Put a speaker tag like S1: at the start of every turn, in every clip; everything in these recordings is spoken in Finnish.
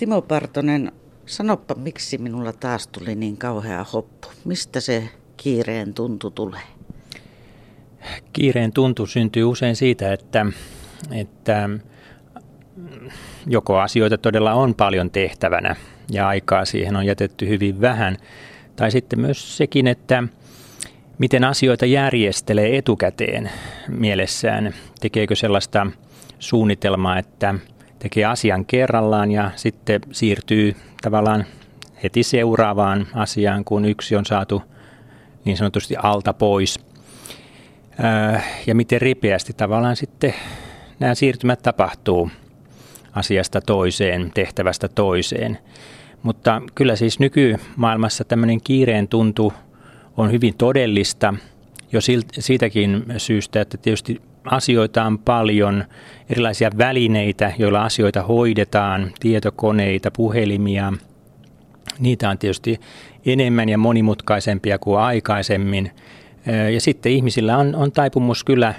S1: Timo Partonen, sanoppa miksi minulla taas tuli niin kauhea hoppu? Mistä se kiireen tuntu tulee?
S2: Kiireen tuntu syntyy usein siitä, että joko asioita todella on paljon tehtävänä ja aikaa siihen on jätetty hyvin vähän, tai sitten myös sekin, että miten asioita järjestelee etukäteen mielessään. Tekeekö sellaista suunnitelmaa, että tekee asian kerrallaan ja sitten siirtyy tavallaan heti seuraavaan asiaan, kun yksi on saatu niin sanotusti alta pois. Ja miten ripeästi tavallaan sitten nämä siirtymät tapahtuu asiasta toiseen, tehtävästä toiseen. Mutta kyllä siis nykymaailmassa tämmöinen kiireen tuntu on hyvin todellista jo siitäkin syystä, että tietysti asioita on paljon, erilaisia välineitä, joilla asioita hoidetaan, tietokoneita, puhelimia. Niitä on tietysti enemmän ja monimutkaisempia kuin aikaisemmin. Ja sitten ihmisillä on taipumus kyllä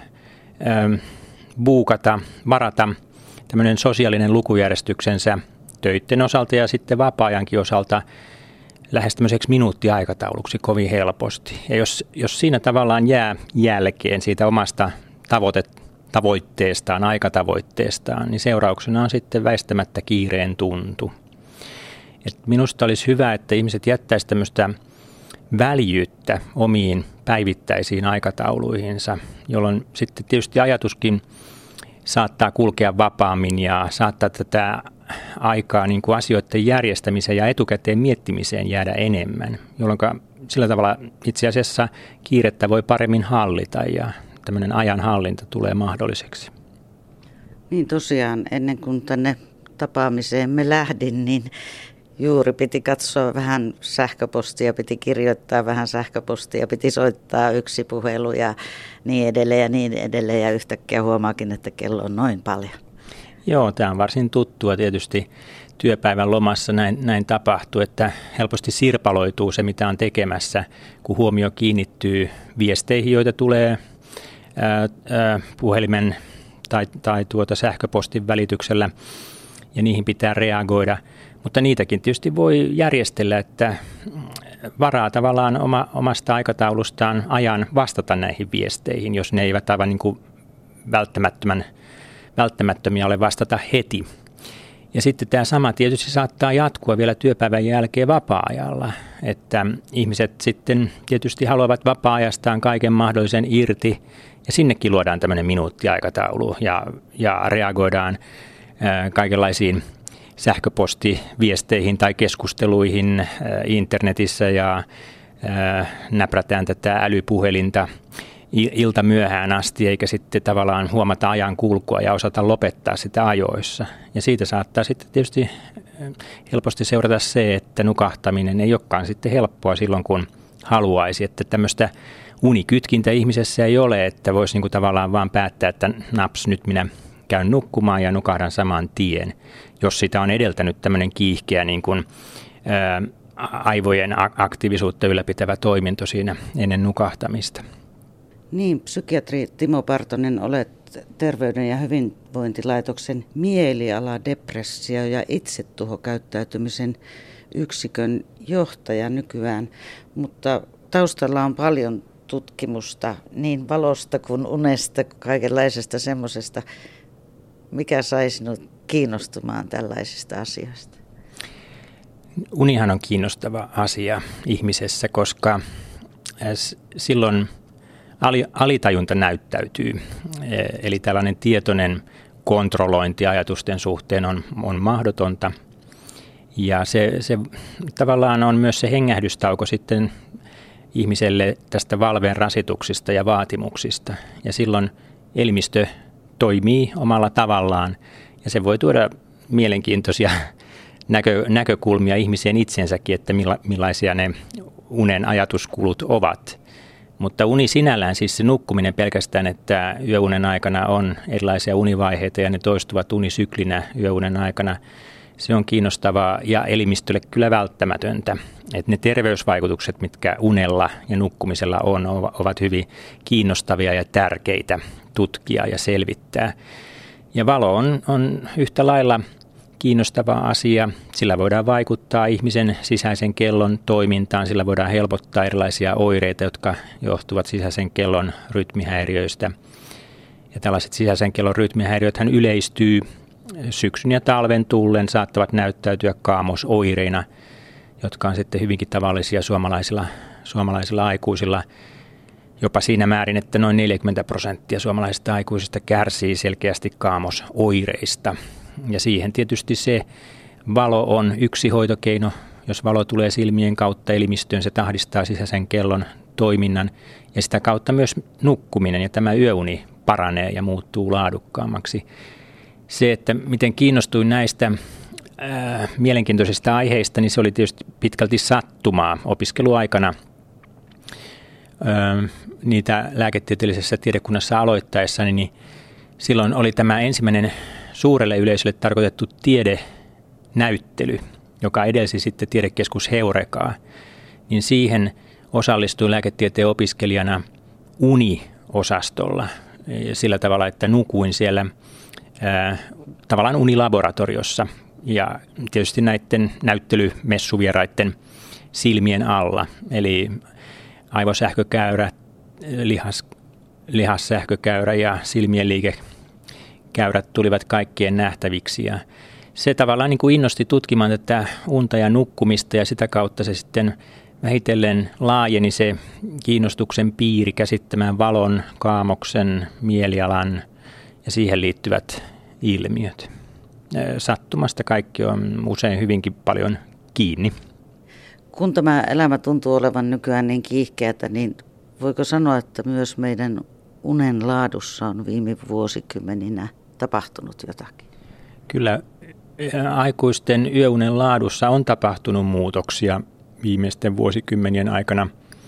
S2: varata tämmöinen sosiaalinen lukujärjestyksensä töiden osalta ja sitten vapaa-ajankin osalta lähes tämmöiseksi minuuttiaikatauluksi kovin helposti. Ja jos siinä tavallaan jää jälkeen siitä omasta tavoitteestaan, aikatavoitteestaan, niin seurauksena on sitten väistämättä kiireen tuntu. Et minusta olisi hyvä, että ihmiset jättäisivät tämmöistä väljyyttä omiin päivittäisiin aikatauluihinsa, jolloin sitten tietysti ajatuskin saattaa kulkea vapaammin ja saattaa tätä aikaa niin kuin asioiden järjestämiseen ja etukäteen miettimiseen jäädä enemmän, jolloin sillä tavalla itse asiassa kiirettä voi paremmin hallita ja tämmöinen ajanhallinta tulee mahdolliseksi.
S1: Niin tosiaan, ennen kuin tänne tapaamiseen me lähdin, niin juuri piti katsoa vähän sähköpostia, piti kirjoittaa vähän sähköpostia, piti soittaa yksi puhelu ja niin edelleen ja niin edelleen. Ja yhtäkkiä huomaakin, että kello on noin paljon.
S2: Joo, tämä on varsin tuttua tietysti työpäivän lomassa näin tapahtuu, että helposti sirpaloituu se, mitä on tekemässä, kun huomio kiinnittyy viesteihin, joita tulee puhelimen tai sähköpostin välityksellä ja niihin pitää reagoida. Mutta niitäkin tietysti voi järjestellä, että varaa tavallaan omasta aikataulustaan ajan vastata näihin viesteihin, jos ne eivät aivan niin kuin välttämättömiä ole vastata heti. Ja sitten tämä sama tietysti saattaa jatkua vielä työpäivän jälkeen vapaa-ajalla, että ihmiset sitten tietysti haluavat vapaa-ajastaan kaiken mahdollisen irti ja sinnekin luodaan tämmöinen minuuttiaikataulu ja reagoidaan kaikenlaisiin sähköpostiviesteihin tai keskusteluihin internetissä ja näprätään tätä älypuhelinta ilta myöhään asti, eikä sitten tavallaan huomata ajan kulkua ja osata lopettaa sitä ajoissa. Ja siitä saattaa sitten tietysti helposti seurata se, että nukahtaminen ei olekaan sitten helppoa silloin, kun haluaisi. Että tämmöistä unikytkintä ihmisessä ei ole, että voisi niinku tavallaan vaan päättää, että naps, nyt minä käyn nukkumaan ja nukahdan saman tien, jos sitä on edeltänyt tämmöinen kiihkeä niin kuin, aivojen aktiivisuutta ylläpitävä toiminto siinä ennen nukahtamista.
S1: Niin, psykiatri Timo Partonen, olet Terveyden ja hyvinvointilaitoksen mieliala-depressio- ja itsetuhokäyttäytymisen yksikön johtaja nykyään, mutta taustalla on paljon tutkimusta niin valosta kuin unesta, kaikenlaisesta semmoisesta. Mikä sai sinut kiinnostumaan tällaisista asioista?
S2: Unihan on kiinnostava asia ihmisessä, koska silloin alitajunta näyttäytyy. Eli tällainen tietoinen kontrollointi ajatusten suhteen on mahdotonta. Ja se tavallaan on myös se hengähdystauko sitten ihmiselle tästä valveen rasituksista ja vaatimuksista. Ja silloin elimistö toimii omalla tavallaan ja se voi tuoda mielenkiintoisia näkökulmia ihmiseen itsensäkin, että millaisia ne unen ajatuskulut ovat. Mutta uni sinällään, siis se nukkuminen pelkästään, että yöunen aikana on erilaisia univaiheita ja ne toistuvat unisyklinä yöunen aikana, se on kiinnostavaa ja elimistölle kyllä välttämätöntä. Että ne terveysvaikutukset, mitkä unella ja nukkumisella ovat hyvin kiinnostavia ja tärkeitä tutkia ja selvittää. Ja valo on yhtä lailla kiinnostava asia. Sillä voidaan vaikuttaa ihmisen sisäisen kellon toimintaan, sillä voidaan helpottaa erilaisia oireita, jotka johtuvat sisäisen kellon rytmihäiriöistä. Ja tällaiset sisäisen kellon rytmihäiriöthän yleistyy syksyn ja talven tullen, saattavat näyttäytyä kaamosoireina, jotka on sitten hyvinkin tavallisia suomalaisilla aikuisilla. Jopa siinä määrin, että noin 40% suomalaisista aikuisista kärsii selkeästi kaamosoireista. Ja siihen tietysti se valo on yksi hoitokeino. Jos valo tulee silmien kautta elimistöön, se tahdistaa sisäisen kellon toiminnan ja sitä kautta myös nukkuminen ja tämä yöuni paranee ja muuttuu laadukkaammaksi. Se, että miten kiinnostuin näistä mielenkiintoisista aiheista, niin se oli tietysti pitkälti sattumaa opiskeluaikana. Niitä lääketieteellisessä tiedekunnassa aloittaessani, niin silloin oli tämä ensimmäinen suurelle yleisölle tarkoitettu tiedenäyttely, joka edelsi sitten tiedekeskus Heurekaa. Niin siihen osallistuin lääketieteen opiskelijana uniosastolla sillä tavalla, että nukuin siellä tavallaan unilaboratoriossa ja tietysti näiden näyttelymessuvieraiden silmien alla. Eli aivosähkökäyrä, lihassähkökäyrä ja silmien liikekäyrät tulivat kaikkien nähtäviksi. Ja se tavallaan niin kuin innosti tutkimaan tätä unta ja nukkumista ja sitä kautta se sitten vähitellen laajeni se kiinnostuksen piiri käsittämään valon, kaamoksen, mielialan ja siihen liittyvät ilmiöt. Sattumasta kaikki on usein hyvinkin paljon kiinni.
S1: Kun tämä elämä tuntuu olevan nykyään niin kiihkeätä, niin voiko sanoa, että myös meidän unen laadussa on viime vuosikymmeninä tapahtunut jotakin?
S2: Kyllä aikuisten yöunen laadussa on tapahtunut muutoksia viimeisten vuosikymmenien aikana.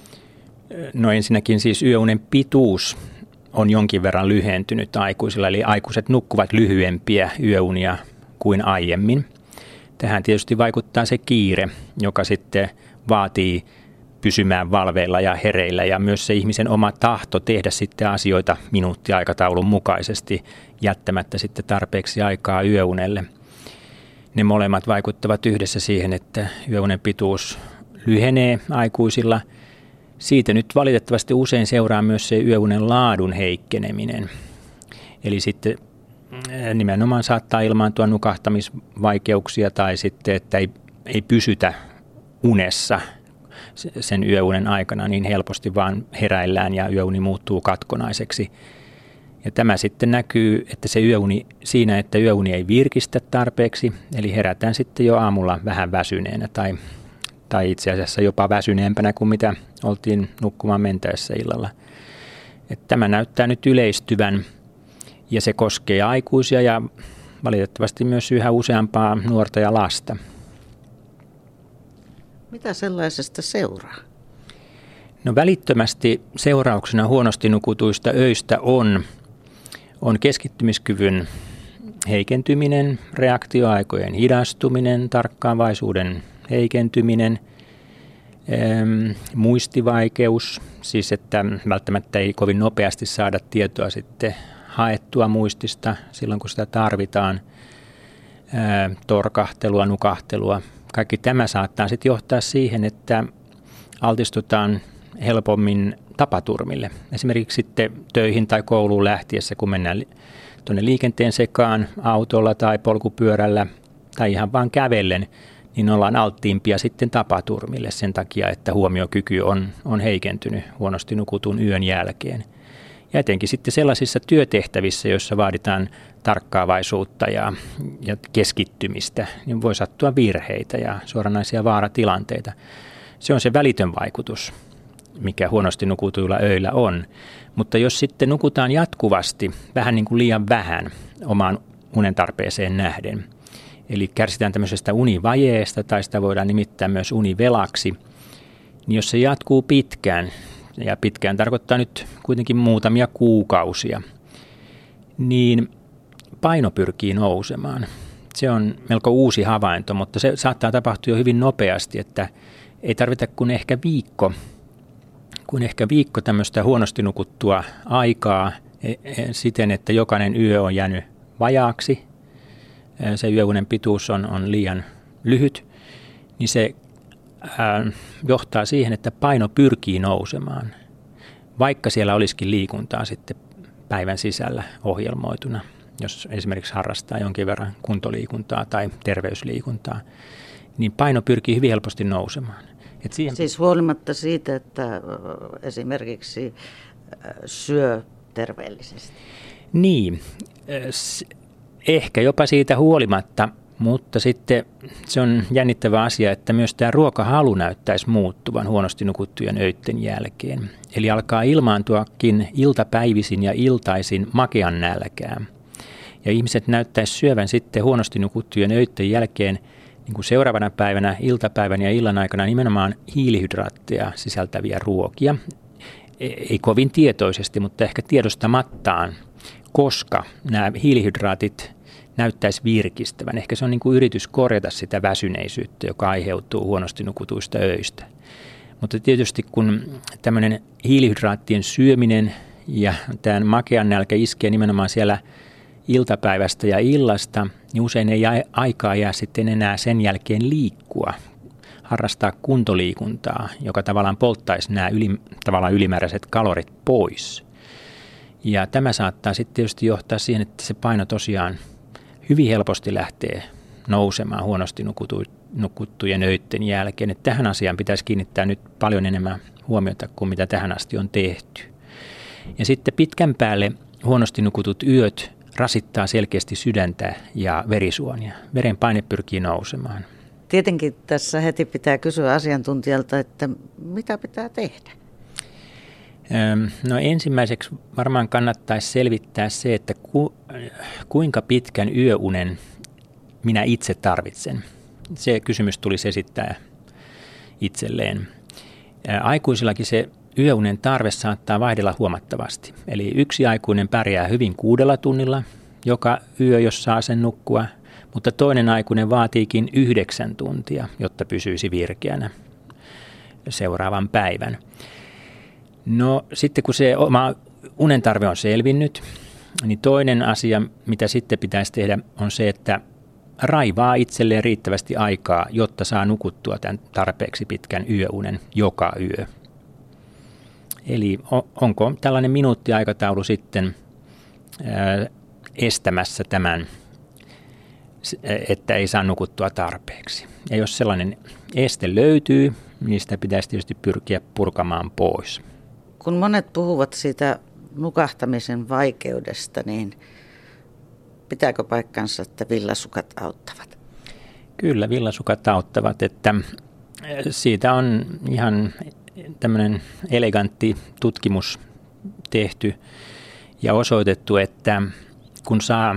S2: No ensinnäkin siis yöunen pituus on jonkin verran lyhentynyt aikuisilla, eli aikuiset nukkuvat lyhyempiä yöunia kuin aiemmin. Tähän tietysti vaikuttaa se kiire, joka sitten vaatii pysymään valveilla ja hereillä ja myös se ihmisen oma tahto tehdä sitten asioita minuuttiaikataulun mukaisesti jättämättä sitten tarpeeksi aikaa yöunelle. Ne molemmat vaikuttavat yhdessä siihen, että yöunen pituus lyhenee aikuisilla. Siitä nyt valitettavasti usein seuraa myös se yöunen laadun heikkeneminen. Eli sitten nimenomaan saattaa ilmaantua nukahtamisvaikeuksia tai sitten, että ei pysytä unessa sen yöunen aikana niin helposti, vaan heräillään ja yöuni muuttuu katkonaiseksi. Ja tämä sitten näkyy, että se yöuni siinä, että yöuni ei virkistä tarpeeksi, eli herätään sitten jo aamulla vähän väsyneenä tai itse asiassa jopa väsyneempänä kuin mitä oltiin nukkumaan mentäessä illalla. Että tämä näyttää nyt yleistyvän ja se koskee aikuisia ja valitettavasti myös yhä useampaa nuorta ja lasta.
S1: Mitä sellaisesta seuraa?
S2: No välittömästi seurauksena huonosti nukutuista öistä on keskittymiskyvyn heikentyminen, reaktioaikojen hidastuminen, tarkkaavaisuuden heikentyminen, muistivaikeus, siis että välttämättä ei kovin nopeasti saada tietoa sitten haettua muistista silloin, kun sitä tarvitaan, torkahtelua, nukahtelua. Kaikki tämä saattaa sitten johtaa siihen, että altistutaan helpommin tapaturmille. Esimerkiksi sitten töihin tai kouluun lähtiessä, kun mennään tuonne liikenteen sekaan autolla tai polkupyörällä tai ihan vaan kävellen, niin ollaan alttiimpia sitten tapaturmille sen takia, että huomiokyky on heikentynyt huonosti nukutun yön jälkeen. Ja etenkin sitten sellaisissa työtehtävissä, joissa vaaditaan tarkkaavaisuutta ja keskittymistä, niin voi sattua virheitä ja suoranaisia vaaratilanteita. Se on se välitön vaikutus, mikä huonosti nukutuilla öillä on. Mutta jos sitten nukutaan jatkuvasti, vähän niin kuin liian vähän omaan unen tarpeeseen nähden, eli kärsitään tämmöisestä univajeesta tai sitä voidaan nimittää myös univelaksi, niin jos se jatkuu pitkään, ja pitkään tarkoittaa nyt kuitenkin muutamia kuukausia, niin paino pyrkii nousemaan. Se on melko uusi havainto, mutta se saattaa tapahtua jo hyvin nopeasti, että ei tarvita kuin ehkä viikko tämmöistä huonosti nukuttua aikaa siten, että jokainen yö on jäänyt vajaaksi se yöunen pituus on liian lyhyt, niin se johtaa siihen, että paino pyrkii nousemaan, vaikka siellä olisikin liikuntaa sitten päivän sisällä ohjelmoituna, jos esimerkiksi harrastaa jonkin verran kuntoliikuntaa tai terveysliikuntaa, niin paino pyrkii hyvin helposti nousemaan.
S1: Siis huolimatta siitä, että esimerkiksi syö terveellisesti.
S2: Niin, ehkä jopa siitä huolimatta, mutta sitten se on jännittävä asia, että myös tämä ruokahalu näyttäisi muuttuvan huonosti nukuttujen öiden jälkeen. Eli alkaa ilmaantuakin iltapäivisin ja iltaisin makean nälkää. Ja ihmiset näyttäisi syövän sitten huonosti nukuttujen öiden jälkeen niin kuin seuraavana päivänä, iltapäivän ja illan aikana nimenomaan hiilihydraatteja sisältäviä ruokia. Ei kovin tietoisesti, mutta ehkä tiedostamattaan, koska nämä hiilihydraatit näyttäisi virkistävän. Ehkä se on niin kuin yritys korjata sitä väsyneisyyttä, joka aiheutuu huonosti nukutuista öistä. Mutta tietysti kun tämmöinen hiilihydraattien syöminen ja tämän makean nälkä iskee nimenomaan siellä iltapäivästä ja illasta, niin usein ei aikaa jää sitten enää sen jälkeen liikkua, harrastaa kuntoliikuntaa, joka tavallaan polttaisi nämä tavallaan ylimääräiset kalorit pois. Ja tämä saattaa sitten tietysti johtaa siihen, että se paino tosiaan hyvin helposti lähtee nousemaan huonosti nukuttujen öiden jälkeen. Että tähän asiaan pitäisi kiinnittää nyt paljon enemmän huomiota kuin mitä tähän asti on tehty. Ja sitten pitkän päälle huonosti nukutut yöt rasittaa selkeästi sydäntä ja verisuonia. Verenpaine pyrkii nousemaan.
S1: Tietenkin tässä heti pitää kysyä asiantuntijalta, että mitä pitää tehdä?
S2: No ensimmäiseksi varmaan kannattaisi selvittää se, että kuinka pitkän yöunen minä itse tarvitsen. Se kysymys tulisi esittää itselleen. Aikuisillakin se yöunen tarve saattaa vaihdella huomattavasti. Eli yksi aikuinen pärjää hyvin 6 tunnilla joka yö, jos saa sen nukkua, mutta toinen aikuinen vaatiikin 9 tuntia, jotta pysyisi virkeänä seuraavan päivän. No sitten kun se oma unen tarve on selvinnyt, niin toinen asia, mitä sitten pitäisi tehdä, on se, että raivaa itselleen riittävästi aikaa, jotta saa nukuttua tämän tarpeeksi pitkän yöunen joka yö. Eli onko tällainen minuuttiaikataulu sitten estämässä tämän, että ei saa nukuttua tarpeeksi. Ja jos sellainen este löytyy, niin sitä pitäisi tietysti pyrkiä purkamaan pois.
S1: Kun monet puhuvat siitä nukahtamisen vaikeudesta, niin pitääkö paikkansa, että villasukat auttavat?
S2: Kyllä, villasukat auttavat, että siitä on ihan tämmöinen elegantti tutkimus tehty ja osoitettu, että kun saa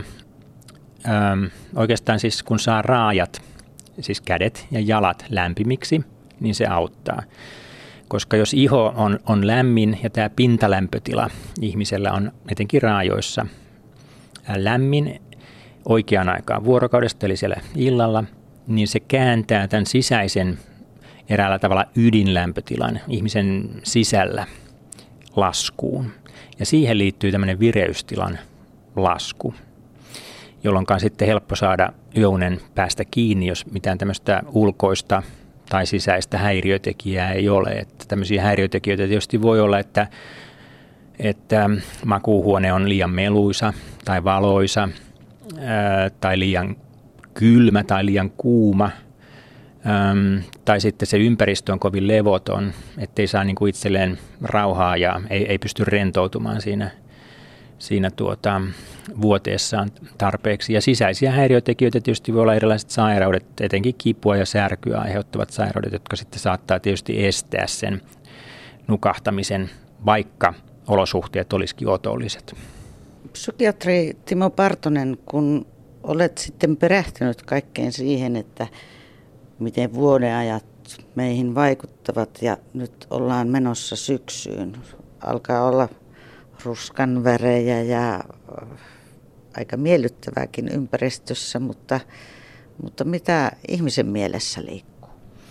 S2: kun saa raajat, siis kädet ja jalat lämpimiksi, niin se auttaa. Koska jos iho on lämmin ja tämä pintalämpötila ihmisellä on etenkin raajoissa lämmin oikeaan aikaan vuorokaudesta, eli siellä illalla, niin se kääntää tämän sisäisen eräällä tavalla ydinlämpötilan ihmisen sisällä laskuun. Ja siihen liittyy tämmöinen vireystilan lasku, jolloin on sitten helppo saada yöunen päästä kiinni, jos mitään tämmöistä ulkoista tai sisäistä häiriötekijää ei ole. Että tämmöisiä häiriötekijöitä tietysti voi olla, että makuuhuone on liian meluisa tai valoisa tai liian kylmä tai liian kuuma. Tai sitten se ympäristö on kovin levoton, ettei saa niinku itselleen rauhaa ja ei pysty rentoutumaan siinä vuoteessaan tarpeeksi. Ja sisäisiä häiriötekijöitä tietysti voi olla erilaiset sairaudet, etenkin kipua ja särkyä aiheuttavat sairaudet, jotka sitten saattaa tietysti estää sen nukahtamisen, vaikka olosuhteet olisikin otolliset.
S1: Psykiatri Timo Partonen, kun olet sitten perehtynyt kaikkeen siihen, että miten vuodenajat meihin vaikuttavat ja nyt ollaan menossa syksyyn, alkaa olla ruskan värejä ja aika miellyttävääkin ympäristössä, mutta mitä ihmisen mielessä liikkuu?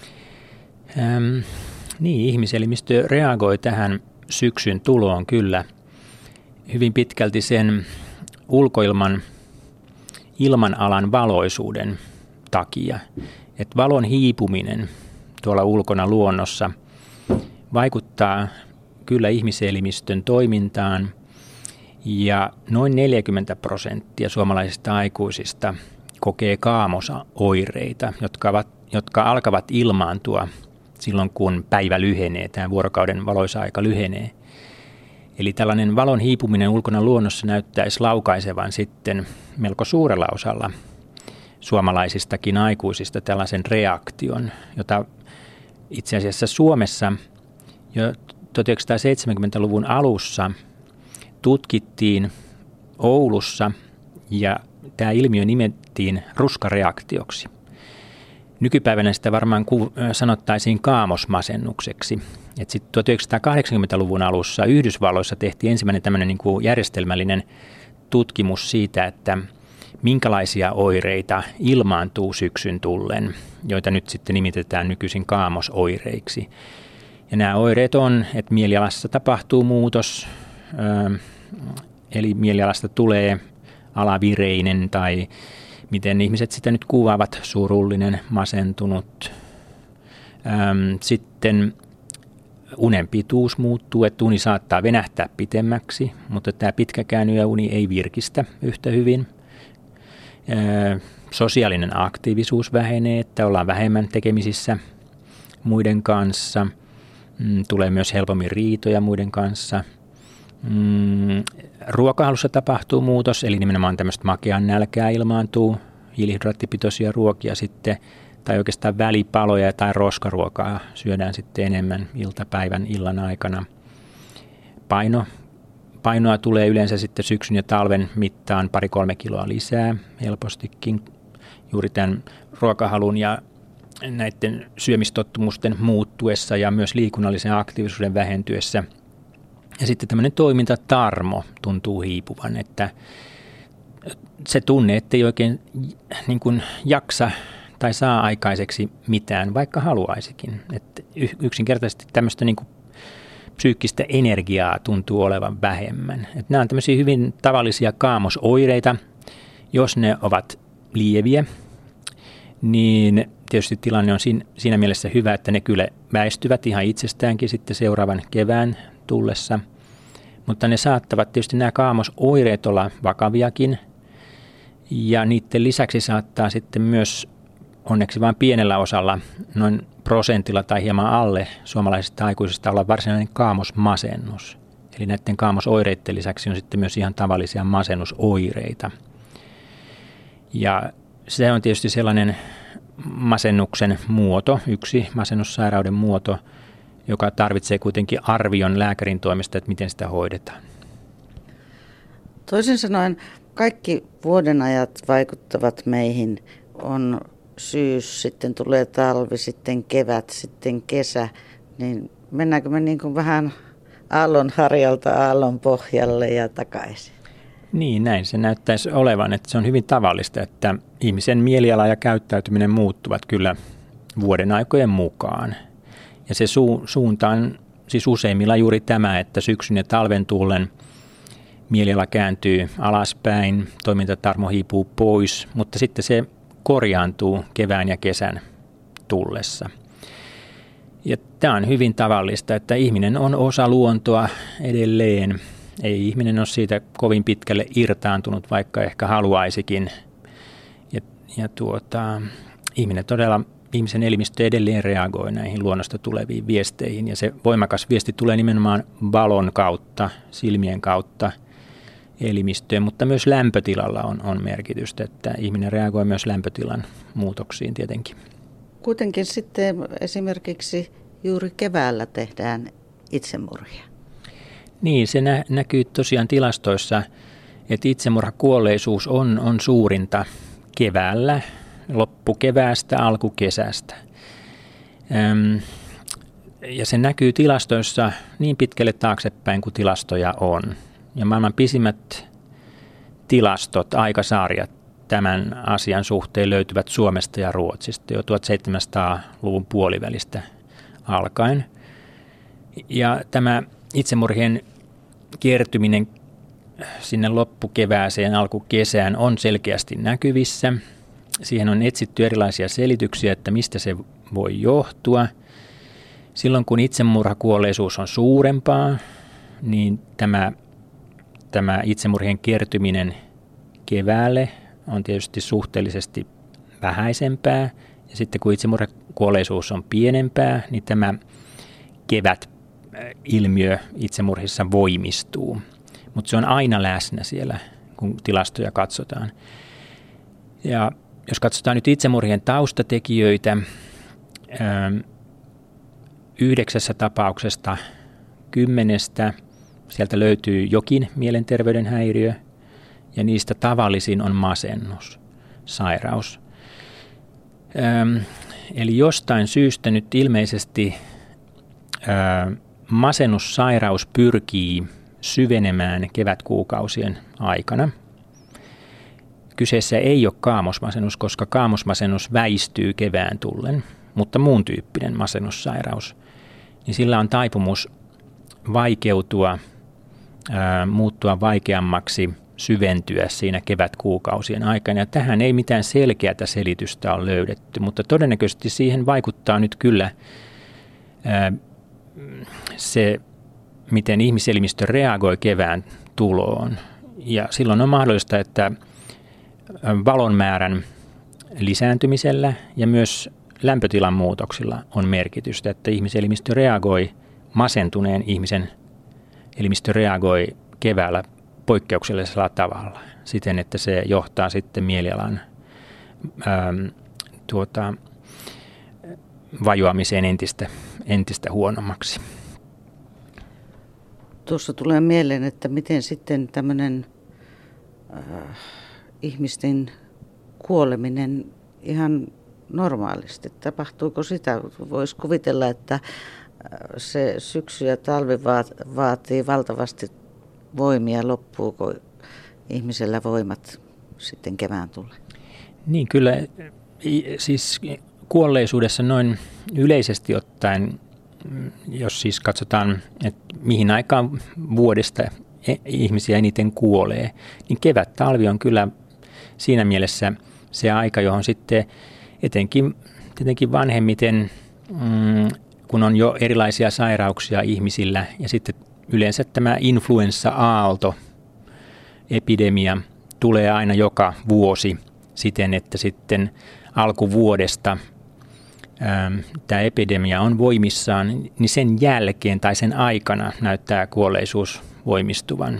S2: Niin, ihmiselimistö reagoi tähän syksyn tuloon kyllä hyvin pitkälti sen ulkoilman ilmanalan valoisuuden takia. Että valon hiipuminen tuolla ulkona luonnossa vaikuttaa kyllä ihmiselimistön toimintaan ja noin 40% suomalaisista aikuisista kokee kaamosoireita, jotka alkavat ilmaantua silloin, kun päivä lyhenee, tämä vuorokauden valoisa aika lyhenee. Eli tällainen valon hiipuminen ulkona luonnossa näyttäisi laukaisevan sitten melko suurella osalla suomalaisistakin aikuisista tällaisen reaktion, jota itse asiassa Suomessa jo 1970-luvun alussa tutkittiin Oulussa ja tämä ilmiö nimettiin ruskareaktioksi. Nykypäivänä sitä varmaan sanottaisiin kaamosmasennukseksi. Sitten 1980-luvun alussa Yhdysvalloissa tehtiin ensimmäinen tämmöinen niin kuin järjestelmällinen tutkimus siitä, että minkälaisia oireita ilmaantuu syksyn tullen, joita nyt sitten nimitetään nykyisin kaamosoireiksi. Ja nämä oireet on, että mielialassa tapahtuu muutos, eli mielialasta tulee alavireinen tai miten ihmiset sitä nyt kuvaavat, surullinen, masentunut. Sitten unen pituus muuttuu, että uni saattaa venähtää pitemmäksi, mutta tämä pitkäkään yöuni ei virkistä yhtä hyvin. Sosiaalinen aktiivisuus vähenee, että ollaan vähemmän tekemisissä muiden kanssa. Tulee myös helpommin riitoja muiden kanssa. Ruokahalussa tapahtuu muutos, eli nimenomaan tämmöistä makean nälkää ilmaantuu, hiilihydraattipitoisia ruokia sitten, tai oikeastaan välipaloja tai roskaruokaa syödään sitten enemmän iltapäivän illan aikana. Painoa tulee yleensä sitten syksyn ja talven mittaan 2-3 kiloa lisää helpostikin juuri tämän ruokahalun ja näiden syömistottumusten muuttuessa ja myös liikunnallisen aktiivisuuden vähentyessä. Ja sitten tämmöinen toimintatarmo tuntuu hiipuvan, että se tunne, ettei oikein niin kuin jaksa tai saa aikaiseksi mitään, vaikka haluaisikin. Että yksinkertaisesti tämmöistä niin kuin psyykkistä energiaa tuntuu olevan vähemmän. Että nämä on tämmöisiä hyvin tavallisia kaamosoireita. Jos ne ovat lieviä, niin tietysti tilanne on siinä mielessä hyvä, että ne kyllä väistyvät ihan itsestäänkin sitten seuraavan kevään tullessa. Mutta ne saattavat tietysti nämä kaamosoireet olla vakaviakin. Ja niiden lisäksi saattaa sitten myös onneksi vain pienellä osalla, noin prosentilla tai hieman alle suomalaisista aikuisista olla varsinainen kaamosmasennus. Eli näiden kaamosoireiden lisäksi on sitten myös ihan tavallisia masennusoireita. Ja se on tietysti sellainen masennuksen muoto, yksi masennussairauden muoto, joka tarvitsee kuitenkin arvion lääkärin toimesta, että miten sitä hoidetaan.
S1: Toisin sanoen kaikki vuodenajat vaikuttavat meihin. On syys, sitten tulee talvi, sitten kevät, sitten kesä. Niin mennäänkö me niin kuin vähän aallon harjalta aallon pohjalle ja takaisin?
S2: Niin, näin se näyttäisi olevan, että se on hyvin tavallista, että ihmisen mieliala ja käyttäytyminen muuttuvat kyllä vuodenaikojen mukaan. Ja se suunta on siis useimmilla juuri tämä, että syksyn ja talven tullen mieliala kääntyy alaspäin, toimintatarmo hiipuu pois, mutta sitten se korjaantuu kevään ja kesän tullessa. Ja tämä on hyvin tavallista, että ihminen on osa luontoa edelleen. Ei ihminen ole siitä kovin pitkälle irtaantunut, vaikka ehkä haluaisikin. Ihminen todella, ihmisen elimistö edelleen reagoi näihin luonnosta tuleviin viesteihin. Ja se voimakas viesti tulee nimenomaan valon kautta, silmien kautta elimistöön, mutta myös lämpötilalla on merkitystä, että ihminen reagoi myös lämpötilan muutoksiin tietenkin.
S1: Kuitenkin sitten esimerkiksi juuri keväällä tehdään itsemurhia.
S2: Niin, se näkyy tosiaan tilastoissa, että itsemurhakuolleisuus on suurinta keväällä, loppukeväästä, alkukesästä. Ja se näkyy tilastoissa niin pitkälle taaksepäin kuin tilastoja on. Ja maailman pisimmät tilastot, aikasarjat tämän asian suhteen löytyvät Suomesta ja Ruotsista jo 1700-luvun puolivälistä alkaen. Ja tämä itsemurhien kertyminen sinne loppukevääseen, alkukesään on selkeästi näkyvissä. Siihen on etsitty erilaisia selityksiä, että mistä se voi johtua. Silloin kun itsemurhakuolleisuus on suurempaa, niin tämä itsemurhien kertyminen keväälle on tietysti suhteellisesti vähäisempää. Ja sitten kun itsemurhakuolleisuus on pienempää, niin tämä kevätilmiö itsemurhissa voimistuu. Mutta se on aina läsnä siellä, kun tilastoja katsotaan. Ja jos katsotaan nyt itsemurhien taustatekijöitä, 9 tapauksesta 10 sieltä löytyy jokin mielenterveyden häiriö, ja niistä tavallisin on masennus, sairaus. Eli jostain syystä nyt ilmeisesti masennussairaus pyrkii syvenemään kevätkuukausien aikana. Kyseessä ei ole kaamosmasennus, koska kaamosmasennus väistyy kevään tullen, mutta muun tyyppinen masennussairaus, niin sillä on taipumus vaikeutua, muuttua vaikeammaksi, syventyä siinä kevätkuukausien aikana. Ja tähän ei mitään selkeää selitystä ole löydetty, mutta todennäköisesti siihen vaikuttaa nyt kyllä se, miten ihmiselimistö reagoi kevään tuloon. Ja silloin on mahdollista, että valon määrän lisääntymisellä ja myös lämpötilan muutoksilla on merkitystä, että ihmiselimistö reagoi, masentuneen ihmisen elimistö reagoi keväällä poikkeuksellisella tavalla siten, että se johtaa sitten mielialan vajoamiseen entistä huonommaksi.
S1: Tuossa tulee mieleen, että miten sitten tämmöinen ihmisten kuoleminen ihan normaalisti, tapahtuuko sitä? Voisi kuvitella, että se syksy ja talvi vaatii valtavasti voimia, loppuuko ihmisellä voimat sitten kevään tullen?
S2: Niin kyllä, siis kuolleisuudessa noin yleisesti ottaen, jos siis katsotaan, että mihin aikaan vuodesta ihmisiä eniten kuolee, niin kevät-talvi on kyllä siinä mielessä se aika, johon sitten etenkin vanhemmiten, kun on jo erilaisia sairauksia ihmisillä ja sitten yleensä tämä influenssa-aalto, epidemia, tulee aina joka vuosi siten, että sitten alkuvuodesta tämä epidemia on voimissaan, niin sen jälkeen tai sen aikana näyttää kuolleisuus voimistuvan.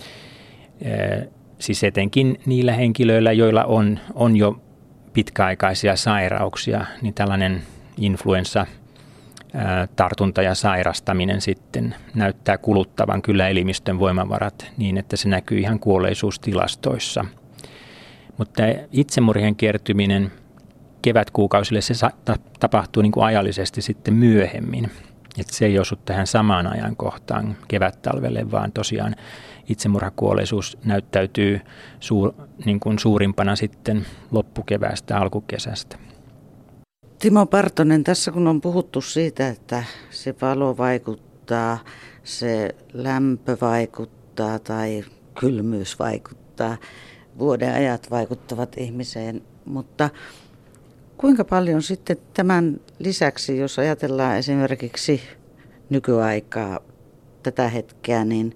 S2: Siis etenkin niillä henkilöillä, joilla on jo pitkäaikaisia sairauksia, niin tällainen influenssa tartunta ja sairastaminen sitten näyttää kuluttavan kyllä elimistön voimavarat niin, että se näkyy ihan kuolleisuustilastoissa. Mutta itsemurhien kertyminen kevätkuukausille se tapahtuu niin kuin ajallisesti sitten myöhemmin. Että se ei osu tähän samaan ajankohtaan kevättalvelle, vaan tosiaan itsemurhakuolleisuus näyttäytyy niin kuin suurimpana sitten loppukeväästä, alkukesästä.
S1: Timo Partonen, tässä kun on puhuttu siitä, että se valo vaikuttaa, se lämpö vaikuttaa tai kylmyys vaikuttaa, vuoden ajat vaikuttavat ihmiseen, mutta kuinka paljon sitten tämän lisäksi, jos ajatellaan esimerkiksi nykyaikaa, tätä hetkeä, niin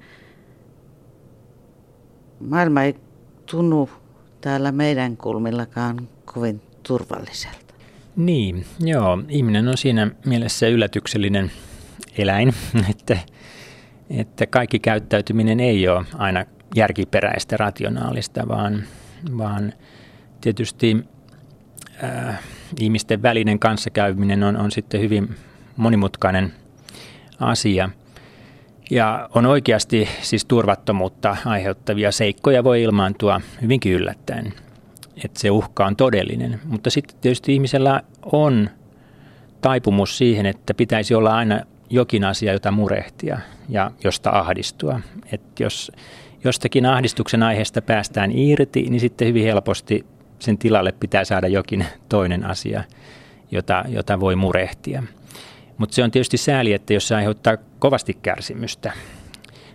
S1: maailma ei tunnu täällä meidän kulmillakaan kovin turvalliselta.
S2: Niin, joo. Ihminen on siinä mielessä yllätyksellinen eläin, että kaikki käyttäytyminen ei ole aina järkiperäistä, rationaalista, vaan tietysti ihmisten välinen kanssakäyminen on sitten hyvin monimutkainen asia. Ja on oikeasti siis turvattomuutta aiheuttavia seikkoja voi ilmaantua hyvinkin yllättäen, että se uhka on todellinen. Mutta sitten tietysti ihmisellä on taipumus siihen, että pitäisi olla aina jokin asia, jota murehtia ja josta ahdistua. Että jos jostakin ahdistuksen aiheesta päästään irti, niin sitten hyvin helposti sen tilalle pitää saada jokin toinen asia, jota voi murehtia. Mutta se on tietysti sääli, että jos se aiheuttaa kovasti kärsimystä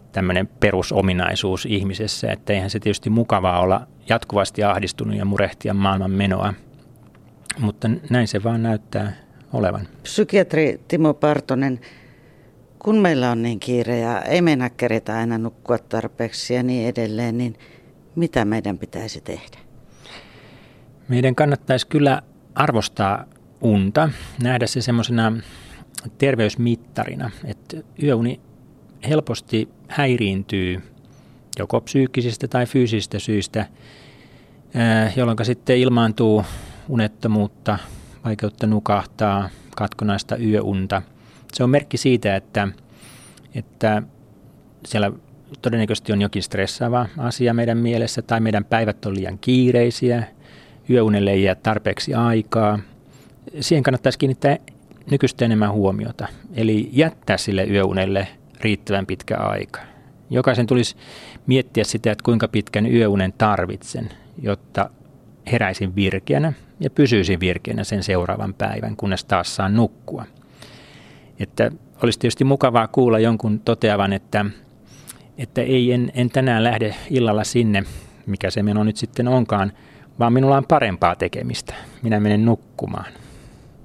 S2: tämmöinen perusominaisuus ihmisessä, että eihän se tietysti mukavaa olla jatkuvasti ahdistunut ja murehtia maailman menoa, mutta näin se vaan näyttää olevan.
S1: Psykiatri Timo Partonen, kun meillä on niin kiire ja ei meinaa keretä aina nukkua tarpeeksi ja niin edelleen, niin mitä meidän pitäisi tehdä?
S2: Meidän kannattaisi kyllä arvostaa unta, nähdä se semmoisena terveysmittarina, että yöuni helposti häiriintyy joko psyykkisistä tai fyysisistä syistä, jolloin sitten ilmaantuu unettomuutta, vaikeutta nukahtaa, katkonaista yöunta. Se on merkki siitä, että siellä todennäköisesti on jokin stressaava asia meidän mielessä tai meidän päivät on liian kiireisiä, yöunelle ei jää tarpeeksi aikaa. Siihen kannattaisi kiinnittää nykyistä enemmän huomiota, eli jättää sille yöunelle riittävän pitkä aika. Jokaisen tulisi miettiä sitä, että kuinka pitkän yöunen tarvitsen, jotta heräisin virkeänä ja pysyisin virkeänä sen seuraavan päivän, kunnes taas saan nukkua. Että olisi tietysti mukavaa kuulla jonkun toteavan, että en tänään lähde illalla sinne, mikä se meno nyt sitten onkaan, vaan minulla on parempaa tekemistä. Minä menen nukkumaan.